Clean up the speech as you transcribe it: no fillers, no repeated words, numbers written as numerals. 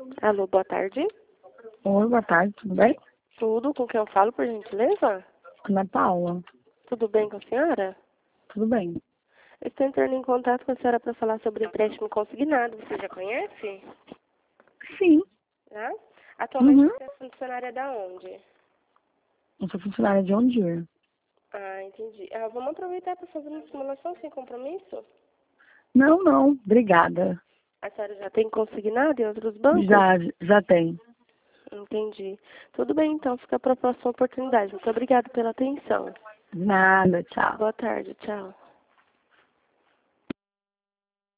Alô, boa tarde. Oi, boa tarde, tudo bem? Tudo com quem eu falo, por gentileza? Ana Paula, Tudo bem com a senhora? tudo bem? Eu estou entrando em contato com a senhora para falar sobre empréstimo consignado. Você já conhece? Sim. Já? Atualmente Uhum. você é funcionária da onde? Eu sou funcionária de onde ir? Ah, entendi. Vamos aproveitar para fazer uma simulação sem compromisso? Não, obrigada. A senhora já tem consignado em outros bancos? Já tem. Entendi. Tudo bem, então. Fica para a próxima oportunidade. Muito obrigada pela atenção. Nada, tchau. Boa tarde. Tchau.